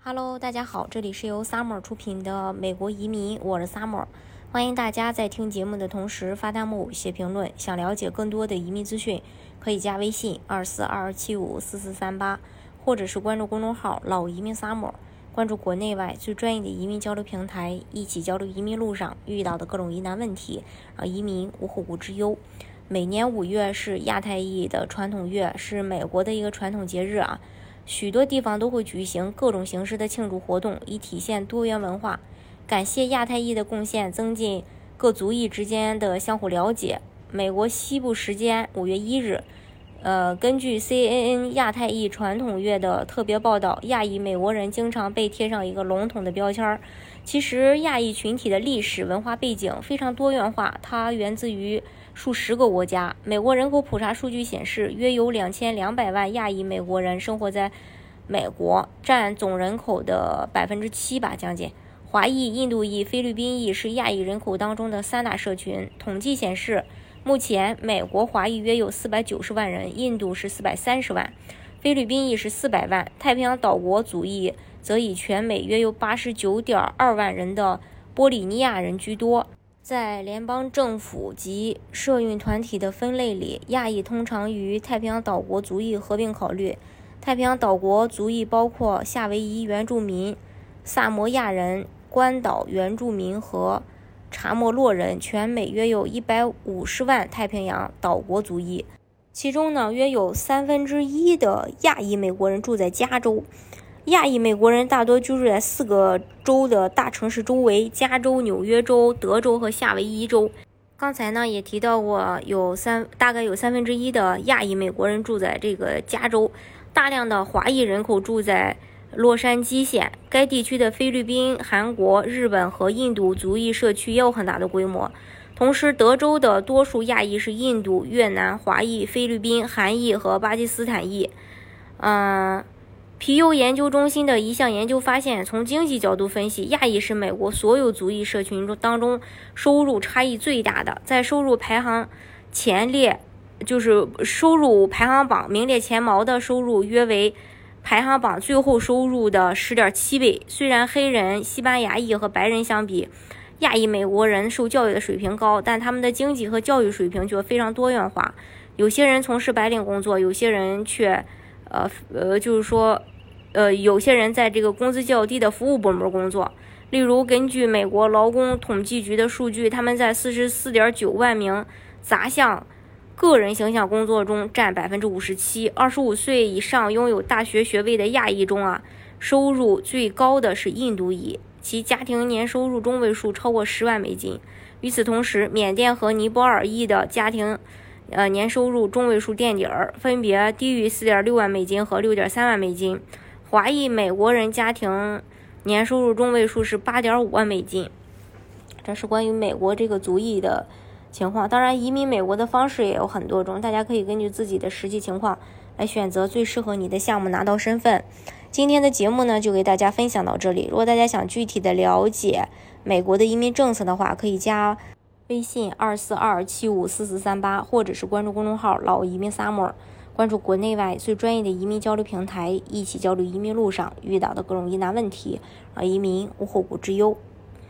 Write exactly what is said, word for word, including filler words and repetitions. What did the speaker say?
Hello， 大家好，这里是由 Summer 出品的美国移民，我是 Summer， 欢迎大家在听节目的同时发弹幕、写评论。想了解更多的移民资讯，可以加微信二四二二七五四四三八，或者是关注公众号老移民 Summer， 关注国内外最专业的移民交流平台，一起交流移民路上遇到的各种疑难问题，让移民无后顾之忧。每年五月是亚太裔的传统月，是美国的一个传统节日啊。许多地方都会举行各种形式的庆祝活动，以体现多元文化。感谢亚太裔的贡献，增进各族裔之间的相互了解。美国西部时间五月一日，呃，根据 C N N 亚太裔传统月的特别报道，亚裔美国人经常被贴上一个笼统的标签。其实亚裔群体的历史文化背景非常多元化，它源自于数十个国家。美国人口普查数据显示，约有两千两百万亚裔美国人生活在美国，占总人口的百分之七吧，将近。华裔、印度裔、菲律宾裔是亚裔人口当中的三大社群。统计显示，目前美国华裔约有四百九十万人，印度是四百三十万，菲律宾裔是四百万，太平洋岛国族裔则以全美约有八十九点二万人的波利尼亚人居多。在联邦政府及社运团体的分类里，亚裔通常与太平洋岛国族裔合并考虑。太平洋岛国族裔包括夏威夷原住民、萨摩亚人、关岛原住民和查莫洛人，全美约有一百五十万太平洋岛国族裔。其中呢，约有三分之一的亚裔美国人住在加州。亚裔美国人大多居住在四个州的大城市周围：加州、纽约州、德州和夏威夷州。刚才呢也提到过，有三大概有三分之一的亚裔美国人住在这个加州。大量的华裔人口住在洛杉矶县，该地区的菲律宾、韩国、日本和印度族裔社区也有很大的规模。同时，德州的多数亚裔是印度、越南华裔、菲律宾、韩裔和巴基斯坦裔。嗯，皮尤研究中心的一项研究发现，从经济角度分析，亚裔是美国所有族裔社群中当中收入差异最大的，在收入排行前列。就是收入排行榜名列前茅的收入约为排行榜最后收入的 十点七 倍。虽然黑人、西班牙裔和白人相比，亚裔美国人受教育的水平高，但他们的经济和教育水平却非常多元化。有些人从事白领工作，有些人却呃呃就是说呃有些人在这个工资较低的服务部门工作。例如，根据美国劳工统计局的数据，他们在 四十四点九万名杂项个人形象工作中占 百分之五十七。 二十五岁以上拥有大学学位的亚裔中啊，收入最高的是印度裔，其家庭年收入中位数超过十万美金。与此同时，缅甸和尼泊尔裔的家庭呃年收入中位数垫底儿，分别低于 四点六万美金和 六点三万美金。华裔美国人家庭年收入中位数是 八点五万美金。这是关于美国这个族裔的情况。当然，移民美国的方式也有很多种，大家可以根据自己的实际情况来选择最适合你的项目，拿到身份。今天的节目呢，就给大家分享到这里。如果大家想具体的了解美国的移民政策的话，可以加微信二四二二七五四四三八，或者是关注公众号老移民 Summer， 关注国内外最专业的移民交流平台，一起交流移民路上遇到的各种疑难问题，让移民无后顾之忧。